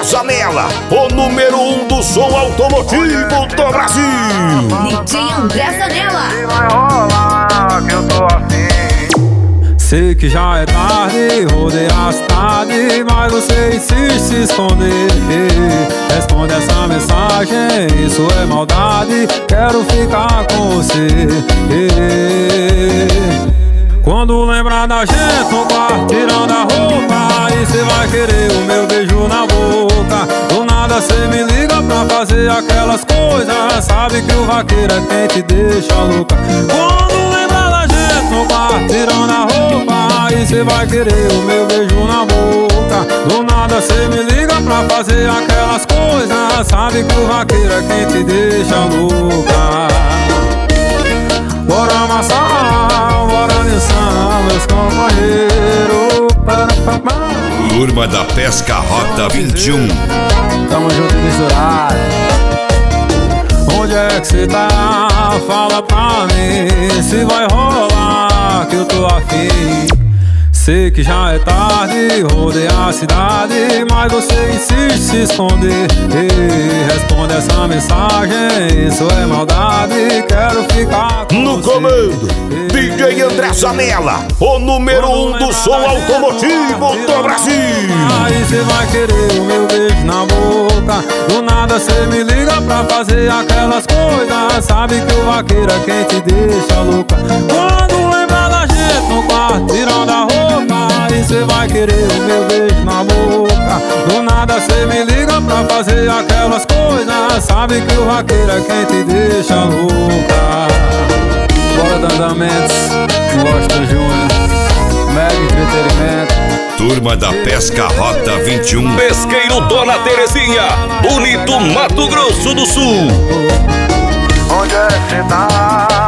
Zanella, o número 1 do som automotivo do Brasil. DJ André Zanella. E vai rolar que eu tô afim. Sei que já é tarde, rodei a cidade, mas você insiste em se esconder. Responde essa mensagem, isso é maldade, quero ficar com você. Quando lembrar da gente no quarto tirando a roupa, aí cê vai querer o meu beijo na boca. Do nada cê me liga pra fazer aquelas coisas, sabe que o vaqueiro é quem te deixa louca. Quando lembrar da gente no quarto tirando a roupa, aí cê vai querer o meu beijo na boca. Do nada cê me liga pra fazer aquelas coisas, sabe que o vaqueiro é quem te deixa louca. Bora amassar, bora dançar, meus companheiros. Turma da Pesca Rota 21. Tamo junto e misturado. Onde é que cê tá? Fala pra mim se vai rolar que eu tô afim. Sei que já é tarde, rodei a cidade, mas você insiste em se esconder. Responde essa mensagem, isso é maldade, quero ficar com No você. comando, DJ André Zanella, o número 1 do som automotivo do Brasil. Aí cê vai querer o meu beijo na boca. Do nada cê me liga pra fazer aquelas coisas, sabe que o vaqueiro é quem te deixa louca. Quando lembrar da gente no quarto tirando a roupa, aí cê vai querer o meu beijo na boca. Do nada cê me liga pra fazer aquelas coisas, sabe que o vaqueiro é quem te deixa louca. Bora Dandamentos, Washington Júnior, Mega Entretenimento. Turma da Pesca Rota 21. Pesqueiro Dona Terezinha, Bonito, Mato Grosso do Sul. Onde é que cê tá?